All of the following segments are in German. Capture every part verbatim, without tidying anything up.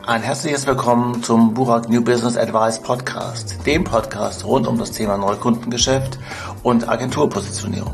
Ein herzliches Willkommen zum Burak New Business Advice Podcast, dem Podcast rund um das Thema Neukundengeschäft und Agenturpositionierung.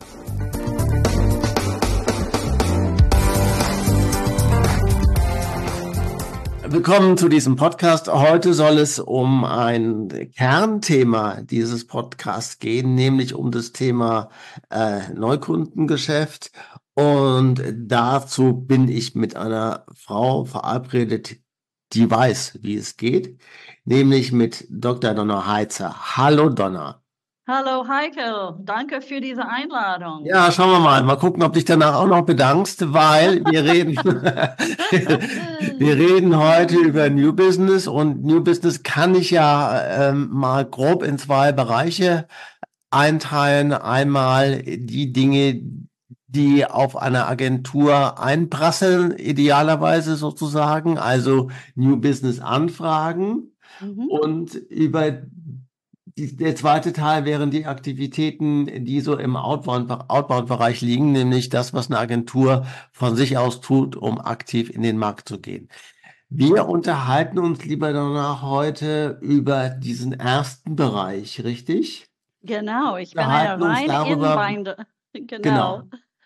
Willkommen zu diesem Podcast. Heute soll es um ein Kernthema dieses Podcasts gehen, nämlich um das Thema äh, Neukundengeschäft. Und dazu bin ich mit einer Frau verabredet, die weiß, wie es geht, nämlich mit Doktor Donna Heitzer. Hallo Donna. Hallo Heiko, danke für diese Einladung. Ja, schauen wir mal. Mal gucken, ob dich danach auch noch bedankst, weil wir reden, wir reden heute über New Business und New Business kann ich ja ähm, mal grob in zwei Bereiche einteilen. Einmal die Dinge, die auf eine Agentur einprasseln, idealerweise sozusagen, also New Business Anfragen. Mhm. Und über die, der zweite Teil wären die Aktivitäten, die so im Outbound, Outbound-Bereich liegen, nämlich das, was eine Agentur von sich aus tut, um aktiv in den Markt zu gehen. Wir unterhalten uns lieber danach heute über diesen ersten Bereich, richtig? Genau, ich bin eine reine Inbinder. Genau. genau.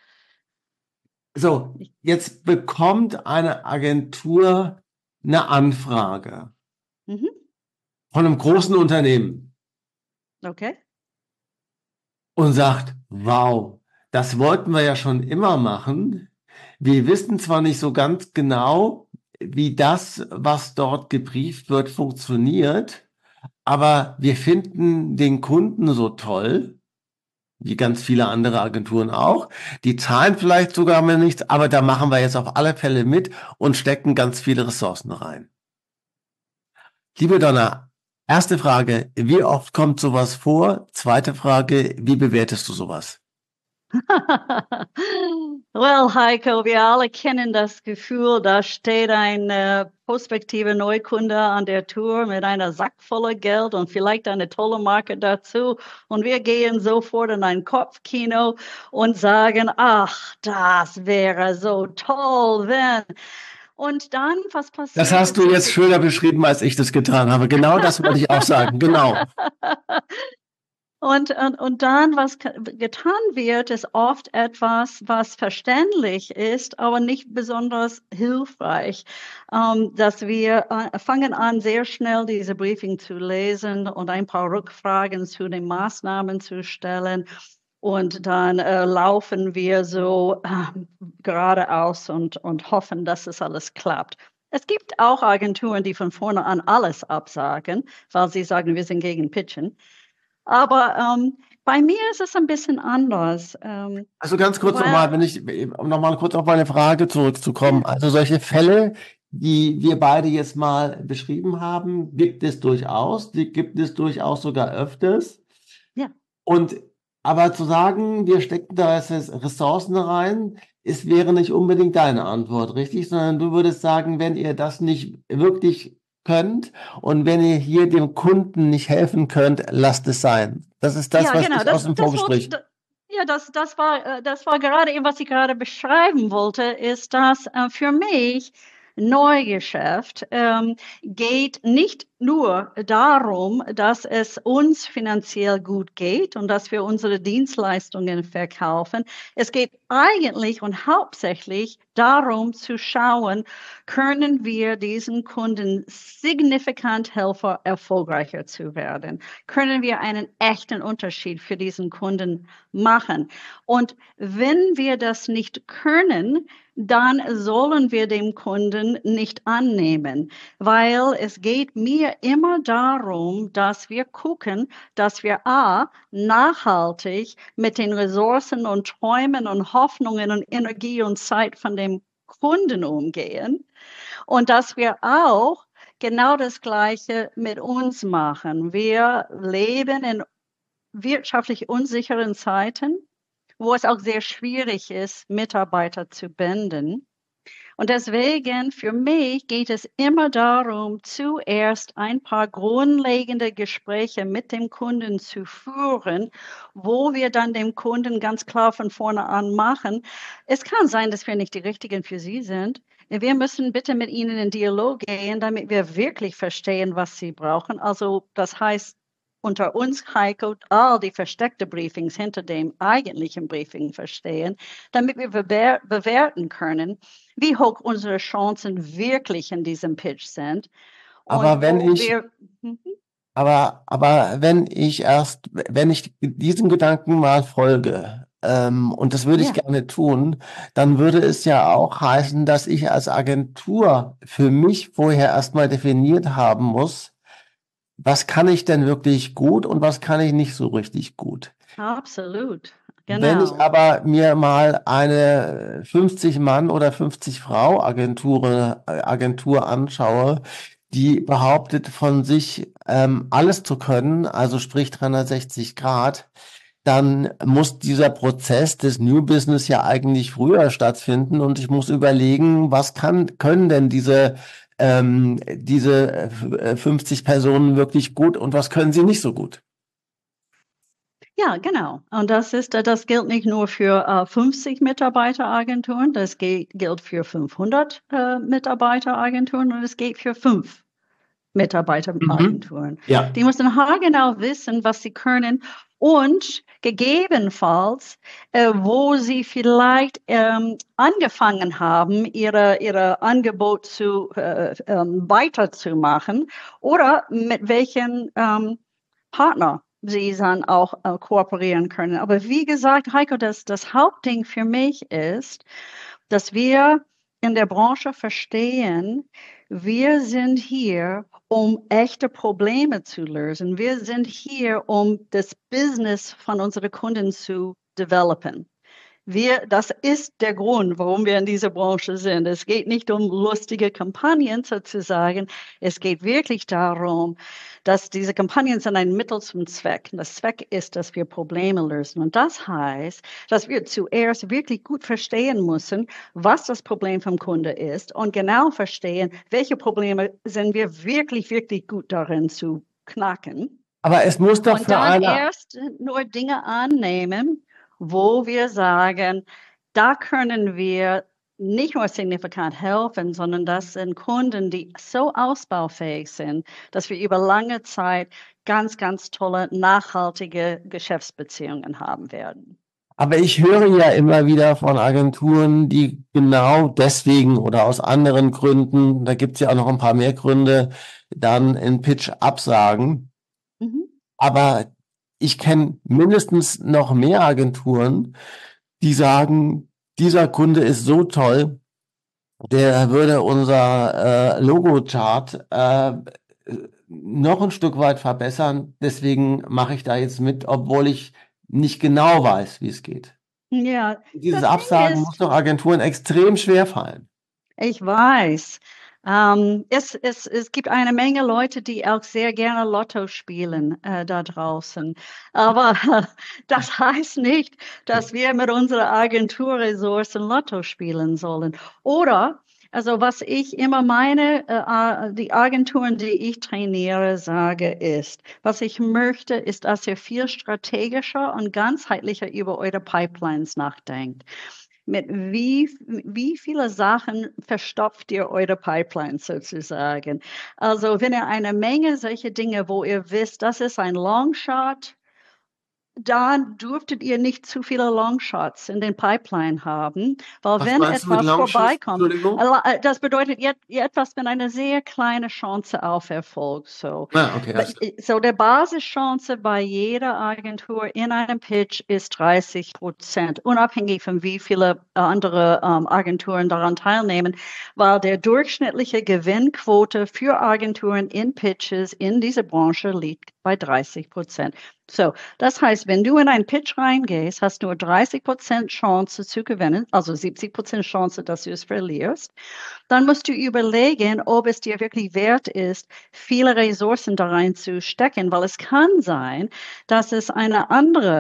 So, jetzt bekommt eine Agentur eine Anfrage mhm. von einem großen Unternehmen. Okay. Und sagt, wow, das wollten wir ja schon immer machen. Wir wissen zwar nicht so ganz genau, wie das, was dort gebrieft wird, funktioniert, aber wir finden den Kunden so toll, wie ganz viele andere Agenturen auch. Die zahlen vielleicht sogar mir nichts, aber da machen wir jetzt auf alle Fälle mit und stecken ganz viele Ressourcen rein. Liebe Donna, erste Frage, wie oft kommt sowas vor? Zweite Frage, wie bewertest du sowas? Well, Heiko, wir alle kennen das Gefühl, da steht ein äh, prospektiver Neukunde an der Tür mit einer Sack voller Geld und vielleicht eine tolle Marke dazu. Und wir gehen sofort in ein Kopfkino und sagen, ach, das wäre so toll, wenn... Und dann, was passiert? Das hast du jetzt schöner beschrieben, als ich das getan habe. Genau das wollte ich auch sagen, genau. Und, und, und dann, was getan wird, ist oft etwas, was verständlich ist, aber nicht besonders hilfreich. Ähm, dass wir äh, fangen an, sehr schnell diese Briefing zu lesen und ein paar Rückfragen zu den Maßnahmen zu stellen. Und dann äh, laufen wir so äh, geradeaus und, und hoffen, dass es alles klappt. Es gibt auch Agenturen, die von vorne an alles absagen, weil sie sagen, wir sind gegen Pitchen. Aber ähm, bei mir ist es ein bisschen anders. Ähm, also ganz kurz nochmal, wenn ich, um nochmal kurz auf meine Frage zurückzukommen. Ja. Also solche Fälle, die wir beide jetzt mal beschrieben haben, gibt es durchaus, die gibt es durchaus sogar öfters. Ja. Und aber zu sagen, wir stecken da jetzt Ressourcen rein, ist, wäre nicht unbedingt deine Antwort, richtig? Sondern du würdest sagen, wenn ihr das nicht wirklich könnt und wenn ihr hier dem Kunden nicht helfen könnt, lasst es sein. Das ist das, ja, was genau, ich das, aus dem Vorgespräch... Ja, das, das, war, das war gerade eben, was ich gerade beschreiben wollte, ist, dass äh, für mich Neugeschäft ähm, geht nicht nur darum, dass es uns finanziell gut geht und dass wir unsere Dienstleistungen verkaufen. Es geht eigentlich und hauptsächlich darum zu schauen, können wir diesen Kunden signifikant helfen, erfolgreicher zu werden? Können wir einen echten Unterschied für diesen Kunden machen? Und wenn wir das nicht können, dann sollen wir dem Kunden nicht annehmen, weil es geht mir immer darum, dass wir gucken, dass wir a, nachhaltig mit den Ressourcen und Träumen und Hoffnungen und Energie und Zeit von dem Kunden umgehen und dass wir auch genau das Gleiche mit uns machen. Wir leben in wirtschaftlich unsicheren Zeiten, wo es auch sehr schwierig ist, Mitarbeiter zu binden. Und deswegen, für mich geht es immer darum, zuerst ein paar grundlegende Gespräche mit dem Kunden zu führen, wo wir dann dem Kunden ganz klar von vorne an machen, es kann sein, dass wir nicht die Richtigen für Sie sind. Wir müssen bitte mit Ihnen in Dialog gehen, damit wir wirklich verstehen, was Sie brauchen. Also das heißt, unter uns, Heiko, all die versteckten Briefings hinter dem eigentlichen Briefing verstehen, damit wir bewer bewerten können, wie hoch unsere Chancen wirklich in diesem Pitch sind Aber und wenn wo ich, wir... Mhm. aber, aber wenn ich erst, wenn ich diesem Gedanken mal folge, ähm, und das würde ich Ja, gerne tun, dann würde es ja auch heißen, dass ich als Agentur für mich vorher erstmal definiert haben muss, was kann ich denn wirklich gut und was kann ich nicht so richtig gut. absolut. Wenn ich Genau. aber mir mal eine fünfzig Mann oder fünfzig Frau Agentur, äh, Agentur anschaue, die behauptet von sich ähm, alles zu können, also sprich dreihundertsechzig Grad, dann muss dieser Prozess des New Business ja eigentlich früher stattfinden und ich muss überlegen, was kann, können denn diese, ähm, diese äh, fünfzig Personen wirklich gut und was können sie nicht so gut. Ja, genau. Und das ist, äh, das gilt nicht nur für äh, fünfzig Mitarbeiteragenturen, das gilt, gilt für fünfhundert äh, Mitarbeiteragenturen und es gilt für fünf Mhm. Mitarbeiteragenturen. Ja. Die müssen haargenau wissen, was sie können und gegebenenfalls, äh, wo sie vielleicht ähm, angefangen haben, ihre, ihre Angebot zu, äh, ähm, weiterzumachen oder mit welchen ähm, Partner sie dann auch äh, kooperieren können. Aber wie gesagt, Heiko, das, das Hauptding für mich ist, dass wir in der Branche verstehen, wir sind hier, um echte Probleme zu lösen. Wir sind hier, um das Business von unseren Kunden zu developen. Wir, das ist der Grund, warum wir in dieser Branche sind. Es geht nicht um lustige Kampagnen sozusagen. Es geht wirklich darum, dass diese Kampagnen sind ein Mittel zum Zweck. Das Zweck ist, dass wir Probleme lösen. Und das heißt, dass wir zuerst wirklich gut verstehen müssen, was das Problem vom Kunde ist und genau verstehen, welche Probleme sind wir wirklich, wirklich gut darin zu knacken. Aber es muss doch Und für dann eine, erst nur Dinge annehmen, wo wir sagen, da können wir nicht nur signifikant helfen, sondern das sind Kunden, die so ausbaufähig sind, dass wir über lange Zeit ganz, ganz tolle, nachhaltige Geschäftsbeziehungen haben werden. aber ich höre ja immer wieder von Agenturen, die genau deswegen oder aus anderen Gründen, da gibt es ja auch noch ein paar mehr Gründe, dann in Pitch absagen. Mhm. Aber ich kenne mindestens noch mehr Agenturen, die sagen, dieser Kunde ist so toll, der würde unser äh, Logo-Chart äh, noch ein Stück weit verbessern. Deswegen mache ich da jetzt mit, obwohl ich nicht genau weiß, wie es geht. Ja, Dieses das Ding Absagen muss ist, doch Agenturen extrem schwer fallen. ich weiß. Ähm, es, es, es gibt eine Menge Leute, die auch sehr gerne Lotto spielen äh, da draußen. Aber das heißt nicht, dass wir mit unserer Agenturressourcen Lotto spielen sollen. Oder, also was ich immer meine, äh, die Agenturen, die ich trainiere, sage, ist, was ich möchte, ist, dass ihr viel strategischer und ganzheitlicher über eure Pipelines nachdenkt. Mit wie, wie viele Sachen verstopft ihr eure Pipeline sozusagen? Also wenn ihr eine Menge solche Dinge, wo ihr wisst, das ist ein Longshot, da dürftet ihr nicht zu viele Longshots in den Pipeline haben, weil Was wenn meinst du mit etwas Longshots? vorbeikommt, Entschuldigung? äh, das bedeutet et- etwas mit einer sehr kleinen Chance auf Erfolg. So, Ah, okay, But, alles klar. äh, so der Basischance bei jeder Agentur in einem Pitch ist dreißig Prozent, unabhängig von wie viele andere ähm, Agenturen daran teilnehmen, weil der durchschnittliche Gewinnquote für Agenturen in Pitches in dieser Branche liegt bei dreißig Prozent. So, das heißt, wenn du in einen Pitch reingehst, hast du nur dreißig Prozent Chance zu gewinnen, also siebzig Prozent Chance, dass du es verlierst. Dann musst du überlegen, ob es dir wirklich wert ist, viele Ressourcen da reinzustecken, weil es kann sein, dass es eine andere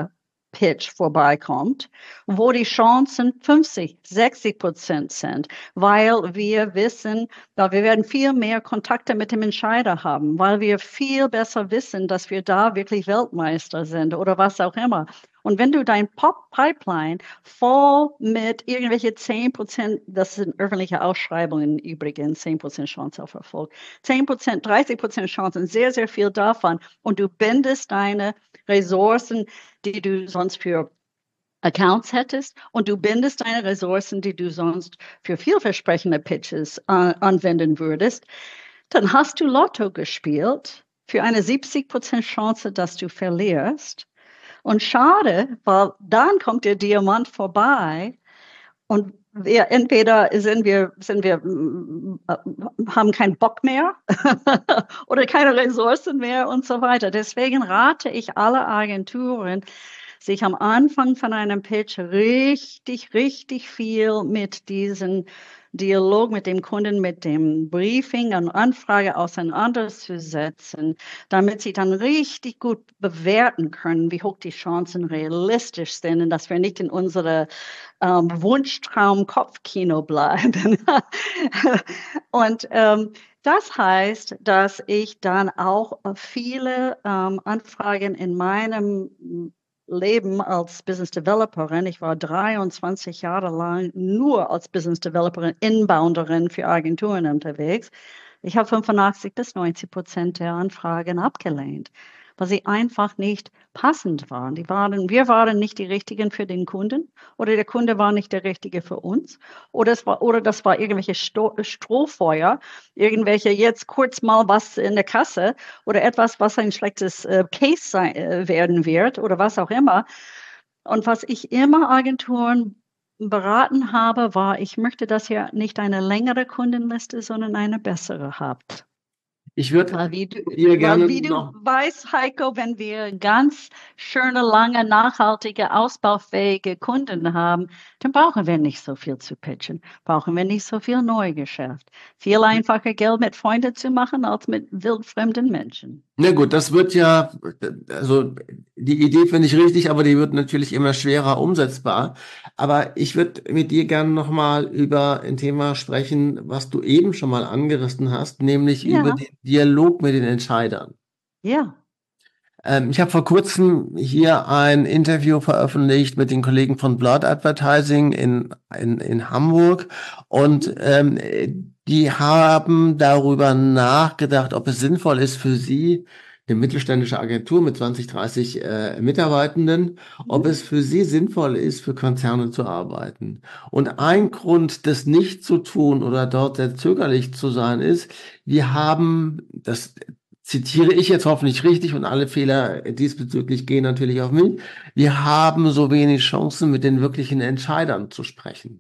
Pitch vorbeikommt, wo die Chancen fünfzig, sechzig Prozent sind, weil wir wissen, dass wir werden viel mehr Kontakte mit dem Entscheider haben, weil wir viel besser wissen, dass wir da wirklich Weltmeister sind oder was auch immer. Und wenn du dein Pop-Pipeline voll mit irgendwelche zehn Prozent, das sind öffentliche Ausschreibungen übrigens, zehn Prozent Chance auf Erfolg, zehn Prozent, dreißig Prozent Chancen, sehr, sehr viel davon. Und du bindest deine Ressourcen, die du sonst für Accounts hättest, und du bindest deine Ressourcen, die du sonst für vielversprechende Pitches äh, anwenden würdest, dann hast du Lotto gespielt für eine siebzig Prozent Chance, dass du verlierst. Und schade, weil dann kommt der Diamant vorbei und wir entweder sind wir, sind wir, haben keinen Bock mehr oder keine Ressourcen mehr und so weiter. Deswegen rate ich alle Agenturen, sich am Anfang von einem Pitch richtig, richtig viel mit diesem Dialog mit dem Kunden, mit dem Briefing und Anfrage auseinanderzusetzen, damit sie dann richtig gut bewerten können, wie hoch die Chancen realistisch sind und dass wir nicht in unsere ähm, Wunschtraum-Kopfkino bleiben. Und ähm, das heißt, dass ich dann auch viele ähm, Anfragen in meinem Leben als Business Developerin. Ich war dreiundzwanzig Jahre lang nur als Business Developerin, Inbounderin für Agenturen unterwegs. Ich habe fünfundachtzig bis neunzig Prozent der Anfragen abgelehnt, weil sie einfach nicht passend waren. Die waren. Wir waren nicht die Richtigen für den Kunden oder der Kunde war nicht der Richtige für uns oder, es war, oder das war irgendwelche Sto Strohfeuer, irgendwelche jetzt kurz mal was in der Kasse oder etwas, was ein schlechtes äh, Case sein, äh, werden wird oder was auch immer. Und was ich immer Agenturen beraten habe, war, ich möchte, dass ihr nicht eine längere Kundenliste, sondern eine bessere habt. Ich würde Weil wie du, hier gerne weil wie du noch. weißt, Heiko, wenn wir ganz schöne, lange, nachhaltige, ausbaufähige Kunden haben, dann brauchen wir nicht so viel zu pitchen, brauchen wir nicht so viel Neugeschäft. Viel einfacher Geld mit Freunden zu machen, als mit wildfremden Menschen. Na gut, das wird ja, also die Idee finde ich richtig, aber die wird natürlich immer schwerer umsetzbar. Aber ich würde mit dir gerne nochmal über ein Thema sprechen, was du eben schon mal angerissen hast, nämlich Ja. über den Dialog mit den Entscheidern. Ja. Ähm, ich habe vor kurzem hier ein Interview veröffentlicht mit den Kollegen von Blood Advertising in, in, in Hamburg und ähm, die haben darüber nachgedacht, ob es sinnvoll ist für sie, eine mittelständische Agentur mit zwanzig, dreißig äh, Mitarbeitenden, ob es für sie sinnvoll ist, für Konzerne zu arbeiten. Und ein Grund, das nicht zu tun oder dort sehr zögerlich zu sein, ist, wir haben, das zitiere ich jetzt hoffentlich richtig und alle Fehler diesbezüglich gehen natürlich auf mich, wir haben so wenig Chancen, mit den wirklichen Entscheidern zu sprechen.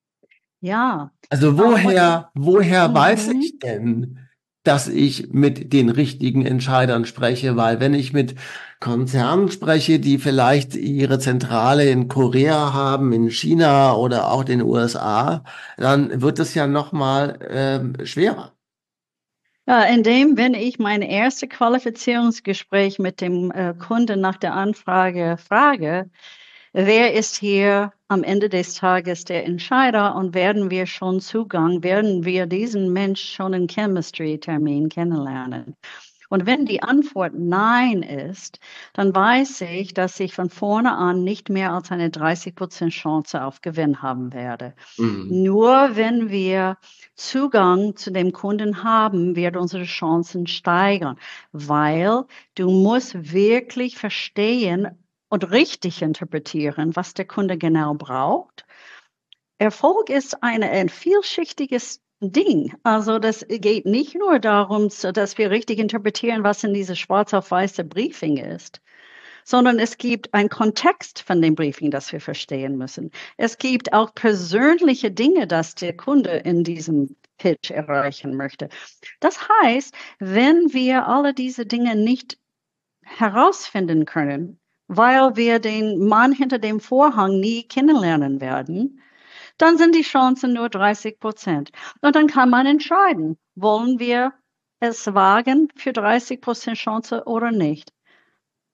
Ja. Also woher, woher Mhm. weiß ich denn, dass ich mit den richtigen Entscheidern spreche? Weil wenn ich mit Konzernen spreche, die vielleicht ihre Zentrale in Korea haben, in China oder auch den U S A, dann wird es ja noch mal ähm, schwerer. Ja, indem, wenn ich mein erstes Qualifizierungsgespräch mit dem äh, Kunden nach der Anfrage frage, wer ist hier am Ende des Tages der Entscheider und werden wir schon Zugang, werden wir diesen Mensch schon in Chemistry-Termin kennenlernen? Und wenn die Antwort Nein ist, dann weiß ich, dass ich von vorne an nicht mehr als eine dreißig Prozent Chance auf Gewinn haben werde. Mhm. Nur wenn wir Zugang zu dem Kunden haben, wird unsere Chancen steigern, weil du musst wirklich verstehen und richtig interpretieren, was der Kunde genau braucht. Erfolg ist eine, ein vielschichtiges Ding. Also das geht nicht nur darum, dass wir richtig interpretieren, was in diese schwarz auf weiße Briefing ist, sondern es gibt einen Kontext von dem Briefing, das wir verstehen müssen. Es gibt auch persönliche Dinge, das der Kunde in diesem Pitch erreichen möchte. Das heißt, wenn wir alle diese Dinge nicht herausfinden können, weil wir den Mann hinter dem Vorhang nie kennenlernen werden, dann sind die Chancen nur dreißig Prozent. Und dann kann man entscheiden, wollen wir es wagen für dreißig Prozent Chance oder nicht.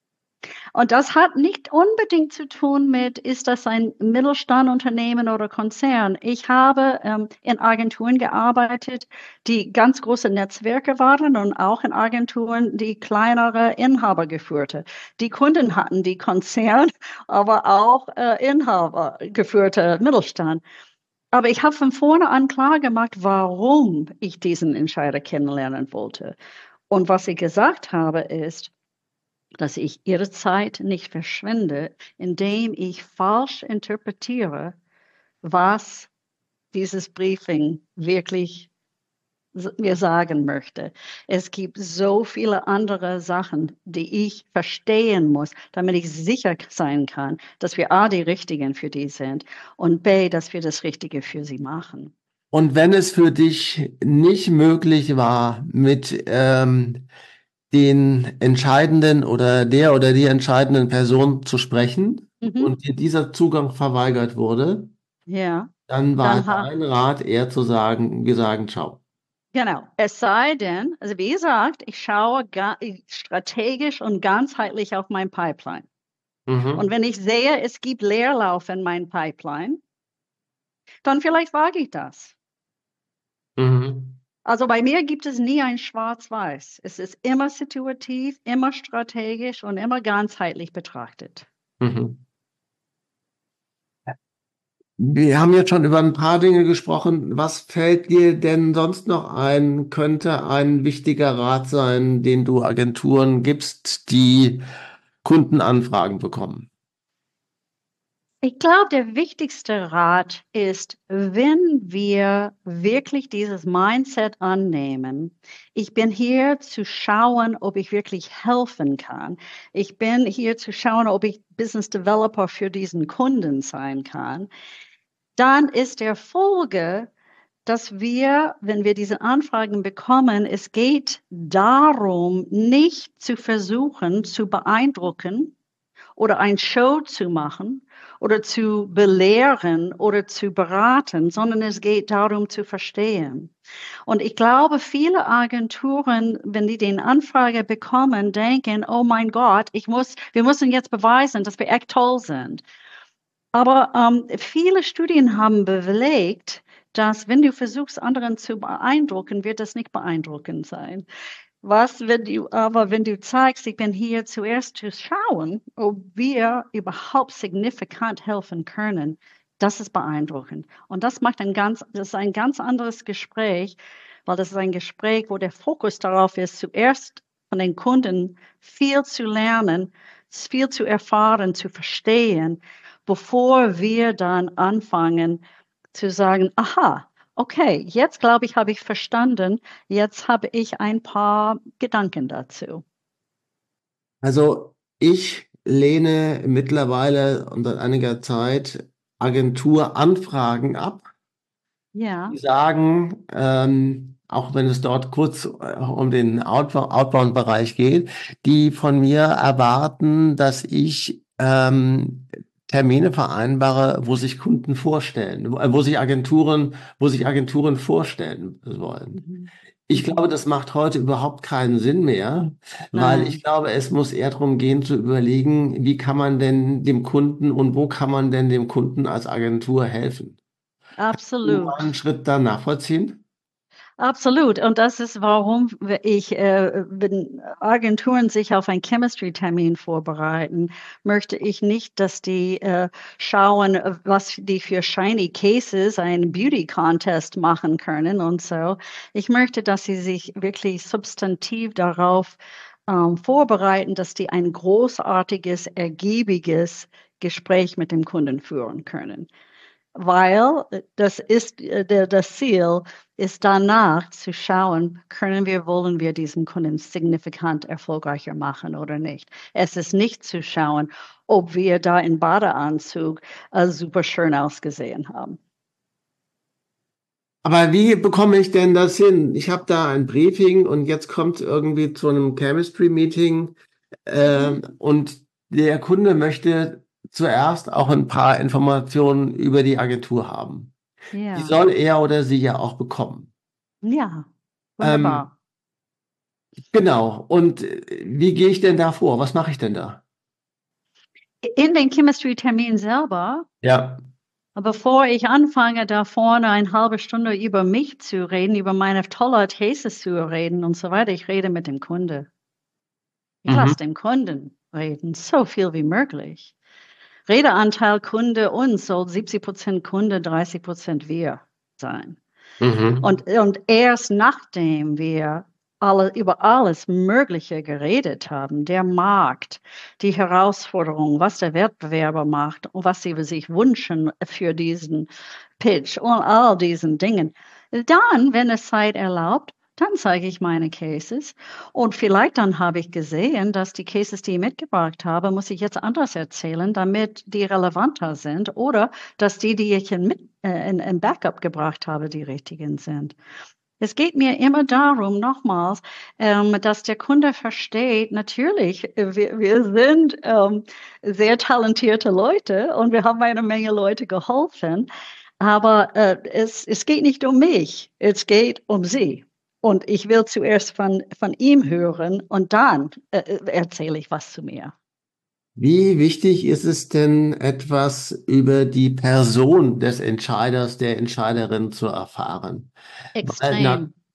Und das hat nicht unbedingt zu tun mit, ist das ein Mittelstandunternehmen oder Konzern? Ich habe ähm, in Agenturen gearbeitet, die ganz große Netzwerke waren und auch in Agenturen, die kleinere Inhaber geführte. Die Kunden hatten die Konzern, aber auch äh, Inhaber geführte Mittelstand. Aber ich habe von vorne an klar gemacht, warum ich diesen Entscheider kennenlernen wollte. Und was ich gesagt habe, ist, dass ich ihre Zeit nicht verschwende, indem ich falsch interpretiere, was dieses Briefing wirklich mir sagen möchte. Es gibt so viele andere Sachen, die ich verstehen muss, damit ich sicher sein kann, dass wir A, die Richtigen für die sind und B, dass wir das Richtige für sie machen. Und wenn es für dich nicht möglich war, mit ähm, den entscheidenden oder der oder die entscheidenden Person zu sprechen Mhm. und dir dieser Zugang verweigert wurde, Ja, dann war dann ha dein Rat eher zu sagen, wir sagen ciao. genau. Es sei denn, also wie gesagt, ich schaue ga strategisch und ganzheitlich auf mein Pipeline. Und Mhm. wenn ich sehe, es gibt Leerlauf in meinem Pipeline, dann vielleicht wage ich das. Mhm. Also bei mir gibt es nie ein Schwarz-Weiß. Es ist immer situativ, immer strategisch und immer ganzheitlich betrachtet. Mhm. Wir haben jetzt schon über ein paar Dinge gesprochen. Was fällt dir denn sonst noch ein? Könnte ein wichtiger Rat sein, den du Agenturen gibst, die Kundenanfragen bekommen? Ich glaube, der wichtigste Rat ist, wenn wir wirklich dieses Mindset annehmen, ich bin hier zu schauen, ob ich wirklich helfen kann. Ich bin hier zu schauen, ob ich Business Developer für diesen Kunden sein kann. Dann ist der Folge, dass wir, wenn wir diese Anfragen bekommen, es geht darum, nicht zu versuchen, zu beeindrucken oder ein Show zu machen oder zu belehren oder zu beraten, sondern es geht darum zu verstehen. Und ich glaube, viele Agenturen, wenn die den Anfrage bekommen, denken, oh mein Gott, ich muss, wir müssen jetzt beweisen, dass wir echt toll sind. Aber ähm, viele Studien haben belegt, dass wenn du versuchst, anderen zu beeindrucken, wird das nicht beeindruckend sein. Was, wenn du, aber wenn du zeigst, ich bin hier zuerst zu schauen, ob wir überhaupt signifikant helfen können, das ist beeindruckend. Und das macht ein ganz, das ist ein ganz anderes Gespräch, weil das ist ein Gespräch, wo der Fokus darauf ist, zuerst von den Kunden viel zu lernen, viel zu erfahren, zu verstehen, bevor wir dann anfangen zu sagen, aha, okay, jetzt glaube ich, habe ich verstanden, jetzt habe ich ein paar Gedanken dazu. Also ich lehne mittlerweile und seit einiger Zeit Agenturanfragen ab, Ja, die sagen, ähm, auch wenn es dort kurz äh, um den Outbound- Outbound-Bereich geht, die von mir erwarten, dass ich ähm, Termine vereinbare, wo sich Kunden vorstellen, wo, äh, wo sich Agenturen, wo sich Agenturen vorstellen wollen. mhm. Ich glaube, Mhm. das macht heute überhaupt keinen Sinn mehr, weil Nein, ich glaube, es muss eher darum gehen zu überlegen, wie kann man denn dem Kunden und wo kann man denn dem Kunden als Agentur helfen? Du einen absolut. Schritt da nachvollziehen? Absolut. Und das ist, warum ich, äh, wenn Agenturen sich auf einen Chemistry-Termin vorbereiten, möchte ich nicht, dass die äh, schauen, äh, was die für shiny Cases einen Beauty-Contest machen können und so. Ich möchte, dass sie sich wirklich substantiv darauf ähm, vorbereiten, dass die ein großartiges, ergiebiges Gespräch mit dem Kunden führen können, weil äh, das ist äh, der, das Ziel, ist danach zu schauen, können wir, wollen wir diesen Kunden signifikant erfolgreicher machen oder nicht. Es ist nicht zu schauen, ob wir da in Badeanzug äh, super schön ausgesehen haben. Aber wie bekomme ich denn das hin? Ich habe da ein Briefing und jetzt kommt irgendwie zu einem Chemistry-Meeting Mhm. ähm, und der Kunde möchte zuerst auch ein paar Informationen über die Agentur haben. Die Ja, soll er oder sie ja auch bekommen. ja, Ähm, wunderbar. genau. Und äh, wie gehe ich denn da vor? Was mache ich denn da? in den Chemistry-Termin selber, Ja. bevor ich anfange, da vorne eine halbe Stunde über mich zu reden, über meine tolle These zu reden und so weiter, ich rede mit dem Kunde. Ich Mhm. lasse den Kunden reden, so viel wie möglich. Redeanteil Kunde uns soll siebzig Prozent Kunde, dreißig Prozent wir sein. Mhm. Und, und erst nachdem wir alle, über alles Mögliche geredet haben, der Markt, die Herausforderung, was der Wettbewerber macht und was sie sich wünschen für diesen Pitch und all diesen Dingen, dann, wenn es Zeit erlaubt, dann zeige ich meine Cases und vielleicht dann habe ich gesehen, dass die Cases, die ich mitgebracht habe, muss ich jetzt anders erzählen, damit die relevanter sind oder dass die, die ich in, äh, in, in Backup gebracht habe, die richtigen sind. Es geht mir immer darum, nochmals, ähm, dass der Kunde versteht, natürlich, wir, wir sind ähm, sehr talentierte Leute und wir haben eine Menge Leute geholfen, aber äh, es, es geht nicht um mich, es geht um sie. Und ich will zuerst von, von ihm hören und dann äh, erzähle ich was zu mir. Wie wichtig ist es denn, etwas über die Person des Entscheiders, der Entscheiderin zu erfahren? Weil, na, Extrem.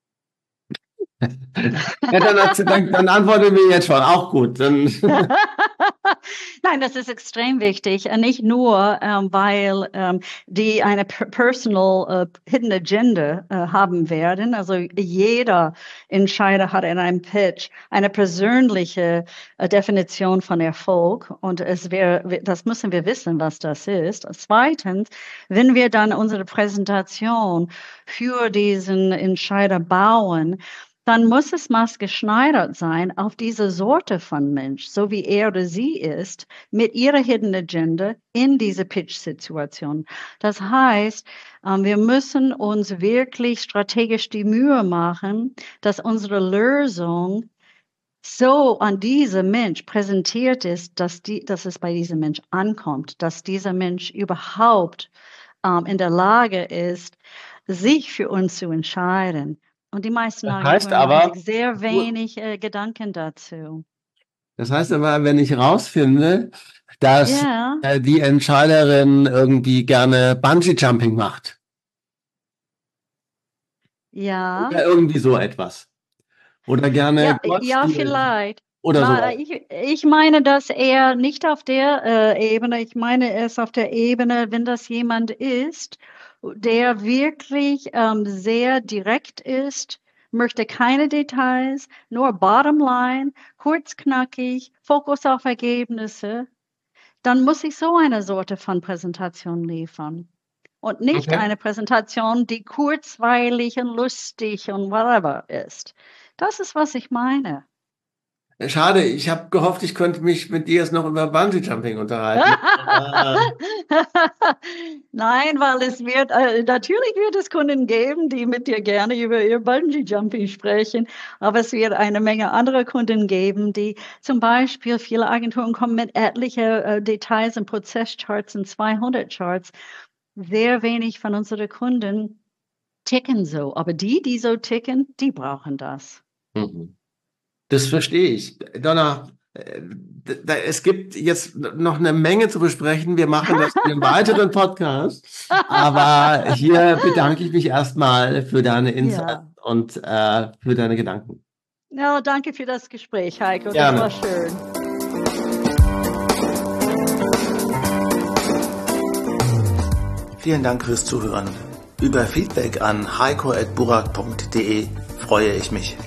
ja, dann, dann, dann antworten wir jetzt schon, auch gut. Dann Nein, das ist extrem wichtig. Nicht nur, ähm, weil ähm, die eine personal uh, hidden agenda uh, haben werden. Also jeder Entscheider hat in einem Pitch eine persönliche uh, Definition von Erfolg. Und es wär, das müssen wir wissen, was das ist. Zweitens, wenn wir dann unsere Präsentation für diesen Entscheider bauen, dann muss es maßgeschneidert sein auf diese Sorte von Mensch, so wie er oder sie ist, mit ihrer Hidden Agenda in diese Pitch-Situation. Das heißt, wir müssen uns wirklich strategisch die Mühe machen, dass unsere Lösung so an diesem Mensch präsentiert ist, dass, die, dass es bei diesem Mensch ankommt, dass dieser Mensch überhaupt ähm, in der Lage ist, sich für uns zu entscheiden. Und die meisten das heißt Agenturen machen aber, sich sehr wenig äh, Gedanken dazu. das heißt aber, wenn ich rausfinde, dass Ja, äh, die Entscheiderin irgendwie gerne Bungee-Jumping macht ja, oder irgendwie so etwas oder gerne ja, Golf ja, spielt vielleicht. oder Na, sowas. ich, ich meine, dass er nicht auf der äh, Ebene, ich meine es auf der Ebene, wenn das jemand ist, der wirklich ähm, sehr direkt ist, möchte keine Details, nur Bottomline, kurz, knackig, Fokus auf Ergebnisse, dann muss ich so eine Sorte von Präsentation liefern. Und nicht Okay. eine Präsentation, die kurzweilig und lustig und whatever ist. Das ist, was ich meine. Schade, ich habe gehofft, ich könnte mich mit dir jetzt noch über Bungee-Jumping unterhalten. Aber, Nein, weil es wird, äh, natürlich wird es Kunden geben, die mit dir gerne über ihr Bungee-Jumping sprechen, aber es wird eine Menge andere Kunden geben, die zum Beispiel, viele Agenturen kommen mit etlichen äh, Details und Prozesscharts und zweihundert Charts. Sehr wenig von unseren Kunden ticken so, aber die, die so ticken, die brauchen das. mhm. Das verstehe ich. Donna, äh, da, es gibt jetzt noch eine Menge zu besprechen. Wir machen das in einem weiteren Podcast. Aber hier bedanke ich mich erstmal für deine Insights Ja. und äh, für deine Gedanken. Ja, danke für das Gespräch, Heiko. Gerne. Das war schön. Vielen Dank fürs Zuhören. Über Feedback an heiko at burak punkt de freue ich mich.